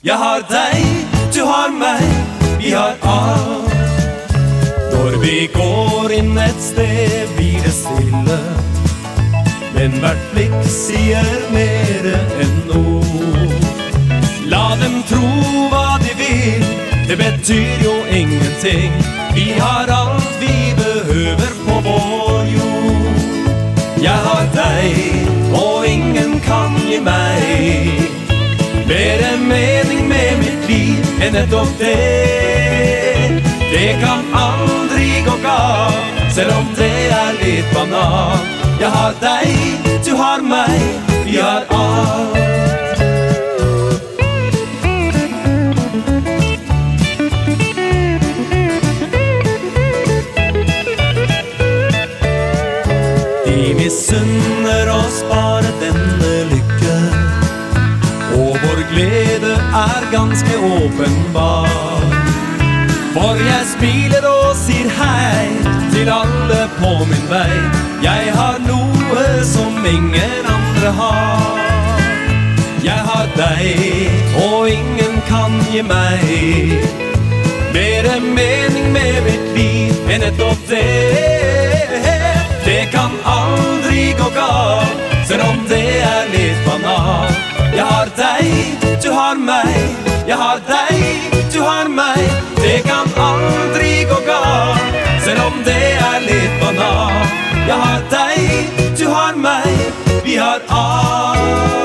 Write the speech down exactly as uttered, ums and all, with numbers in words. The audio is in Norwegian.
Jeg har deg, du har meg, vi har alt. Når vi går inn et sted blir det stille, men hvert blikk sier mere enn ord. La dem tro hva de vil, det betyr jo ingenting. Vi har alt vi behøver på vår jord. Jeg har deg, og ingen kan gi meg mere mening med mitt liv enn nettopp det. Det kan aldri gå galt, selv om det er litt banalt. Jeg har deg, du har meg, vi har alt. De misunner oss bare denne lykke, og vår glede er ganske åpenbar. For jeg smiler og sier hei til alle på min vei. Jeg har noe som ingen andre har. Jeg har deg, og ingen kan gi meg mere mening med mitt liv enn nettopp det. Det kan aldri gå galt, selv om det er litt banalt. Jeg har deg, du har meg, jeg har deg, du har meg. Det kan aldri gå galt, selv om det er litt banalt. Jeg har deg, du har meg, vi har alt.